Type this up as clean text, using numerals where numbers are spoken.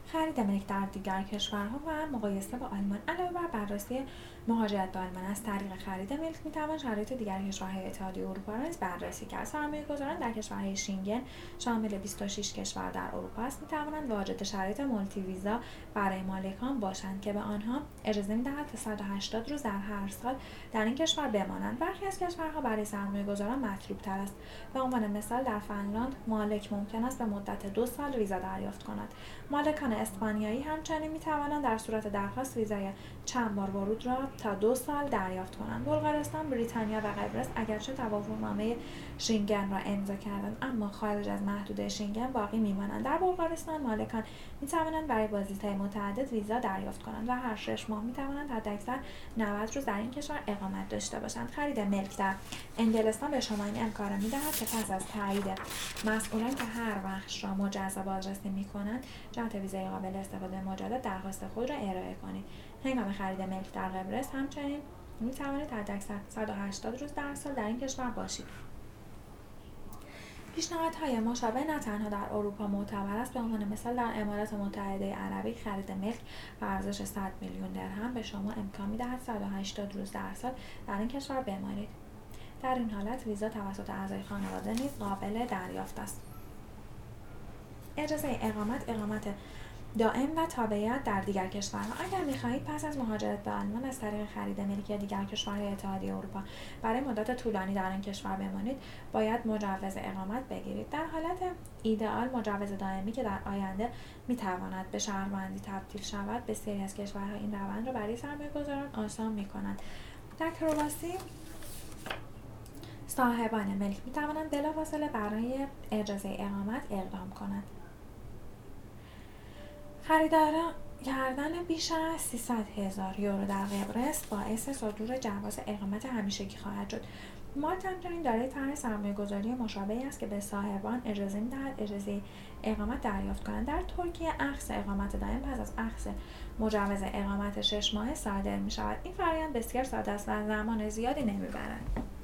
خرید ملک در دیگر کشورها و مقایسه با آلمان. علاوه بر بررسی مهاجرت به آلمان از طریق خرید ملک میتوان شرایط دیگر کشورهای اتحادیه اروپا را نیز بررسی کرد. سرمایه‌گذاران در کشورهای شنگن شامل 26 کشور در اروپا است میتوانند واجد شرایط مولتی ویزا برای مالکان باشند که به آنها اجازه می‌دهد تا 180 روز در هر سال در این کشور بمانند. برخی از کشورها برای سرمایه‌گذاران مطلوب‌تر است. به عنوان مثال در فنلاند مالک ممکن است به مدت 2 سال ویزا دریافت کند. مالکان اسپانیایی همچنین می‌توانند در صورت درخواست ویزای چند بار ورود را تا 2 سال دریافت کنند. بلغارستان، بریتانیا و قبرس اگرچه توافقنامه شنگن را امضا کردند اما خارج از محدوده شنگن باقی می‌مانند. در بلغارستان مالکان می‌توانند برای بازدیدهای متعدد ویزا دریافت کنند و هر 6 ماه می‌توانند حداکثر 90 روز در این کشور اقامت داشته باشند. خرید ملک در انگلستان به شما این امکان را می‌دهد که پس از تایید مسئولان که هر بخش را مجزا بازرسی می‌کنند جهت ویزای قابل استفاده مجدد درخواست خود را ارائه کنید. هنگام خرید ملک در قبرس همچنین می‌توانید حداکثر 180 روز در سال در این کشور باشید. پیشنهادهای مشابه نه تنها در اروپا معتبر است. به عنوان مثال در امارات متحده عربی خرید ملک به ارزش 100 میلیون درهم به شما امکان می‌دهد 180 روز در سال در این کشور بمانید. در این حالت ویزا توسط اعضای خانواده نیز قابل دریافت است. اجازه اقامت دائم و تابعیت در دیگر کشورها. اگر می‌خواهید پس از مهاجرت به آلمان از طریق خرید ملک دیگر کشورهای اتحادیه اروپا برای مدت طولانی در آن کشور بمانید، باید مجوز اقامت بگیرید. در حالت ایدئال مجوز دائمی که در آینده می‌تواند به شهروندی تبدیل شود، بسیاری از کشورها این روند را برای سرمایه‌گذاران آسان می‌کنند. در کرواسی صاحبان ملک می‌توانند بلافاصله برای اجازه اقامت اقدام کنند. خریدار کردن بیش از 300,000 یورو در قبرس باعث صدور جواز اقامت همیشگی خواهد شد. مالت همچنین دارای طرح سرمایه‌گذاری مشابهی است که به صاحبان اجازه می‌دهد اجازه اقامت دریافت کنند. در ترکیه اخذ اقامت دائم پس از اخذ مجوز اقامت 6 ماهه صادر می‌شود. این فرآیند بسیار ساده است و زمان زیادی نمی‌برد.